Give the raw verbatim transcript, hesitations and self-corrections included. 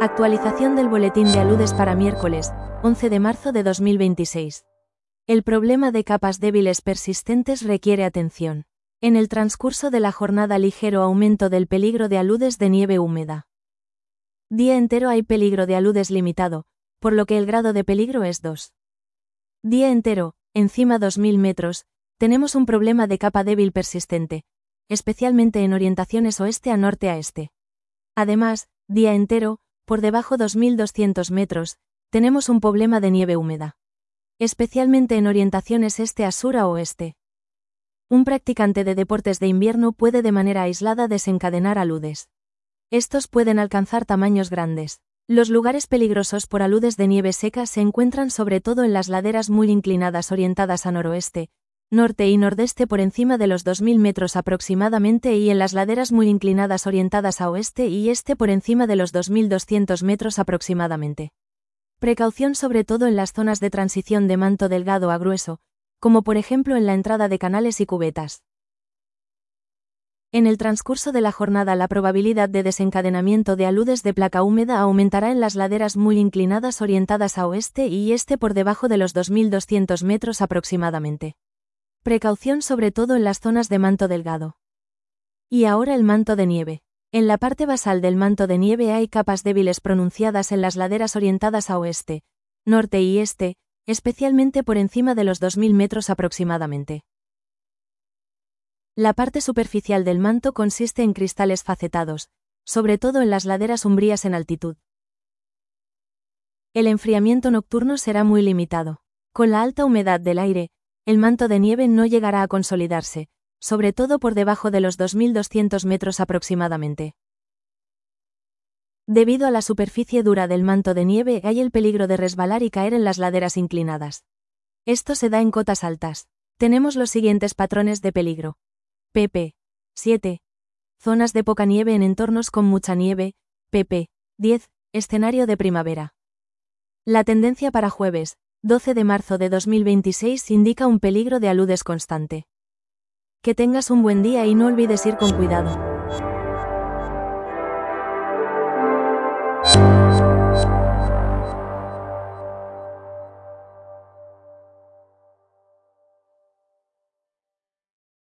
Actualización del boletín de aludes para miércoles, once de marzo de dos mil veintiséis. El problema de capas débiles persistentes requiere atención. En el transcurso de la jornada, ligero aumento del peligro de aludes de nieve húmeda. Día entero hay peligro de aludes limitado, por lo que el grado de peligro es dos. Día entero, encima dos mil metros, tenemos un problema de capa débil persistente, especialmente en orientaciones oeste a norte a este. Además, día entero, por debajo dos mil doscientos metros, tenemos un problema de nieve húmeda. Especialmente en orientaciones este a sur a oeste. Un practicante de deportes de invierno puede de manera aislada desencadenar aludes. Estos pueden alcanzar tamaños grandes. Los lugares peligrosos por aludes de nieve seca se encuentran sobre todo en las laderas muy inclinadas orientadas a noroeste, norte y nordeste por encima de los dos mil metros aproximadamente y en las laderas muy inclinadas orientadas a oeste y este por encima de los dos mil doscientos metros aproximadamente. Precaución sobre todo en las zonas de transición de manto delgado a grueso, como por ejemplo en la entrada de canales y cubetas. En el transcurso de la jornada, la probabilidad de desencadenamiento de aludes de placa húmeda aumentará en las laderas muy inclinadas orientadas a oeste y este por debajo de los dos mil doscientos metros aproximadamente. Precaución sobre todo en las zonas de manto delgado. Y ahora el manto de nieve. En la parte basal del manto de nieve hay capas débiles pronunciadas en las laderas orientadas a oeste, norte y este, especialmente por encima de los dos mil metros aproximadamente. La parte superficial del manto consiste en cristales facetados, sobre todo en las laderas umbrías en altitud. El enfriamiento nocturno será muy limitado. Con la alta humedad del aire, el manto de nieve no llegará a consolidarse, sobre todo por debajo de los dos mil doscientos metros aproximadamente. Debido a la superficie dura del manto de nieve hay el peligro de resbalar y caer en las laderas inclinadas. Esto se da en cotas altas. Tenemos los siguientes patrones de peligro. pp. siete. Zonas de poca nieve en entornos con mucha nieve. pp. diez. Escenario de primavera. La tendencia para jueves, doce de marzo de dos mil veintiséis indica un peligro de aludes constante. Que tengas un buen día y no olvides ir con cuidado.